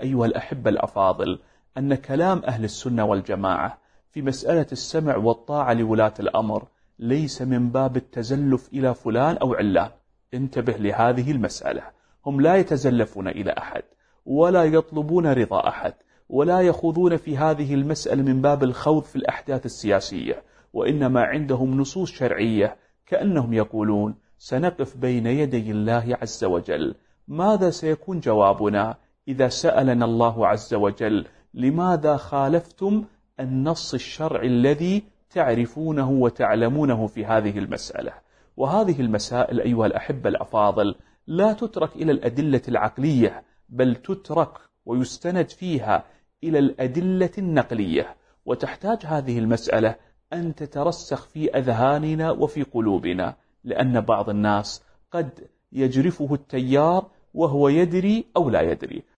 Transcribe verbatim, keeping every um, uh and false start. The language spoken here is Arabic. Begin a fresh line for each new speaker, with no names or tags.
أيها الأحبة الأفاضل أن كلام أهل السنة والجماعة في مسألة السمع والطاعة لولاة الأمر ليس من باب التزلف إلى فلان أو علان. انتبه لهذه المسألة، هم لا يتزلفون إلى أحد ولا يطلبون رضا أحد ولا يخوضون في هذه المسألة من باب الخوض في الأحداث السياسية، وإنما عندهم نصوص شرعية كأنهم يقولون سنقف بين يدي الله عز وجل. ماذا سيكون جوابنا إذا سألنا الله عز وجل لماذا خالفتم النص الشرعي الذي تعرفونه وتعلمونه في هذه المسألة؟ وهذه المسائل أيها الأحبة الأفاضل لا تترك إلى الأدلة العقلية، بل تترك ويستند فيها إلى الأدلة النقلية، وتحتاج هذه المسألة أن تترسخ في أذهاننا وفي قلوبنا، لأن بعض الناس قد يجرفه التيار وهو يدري أو لا يدري.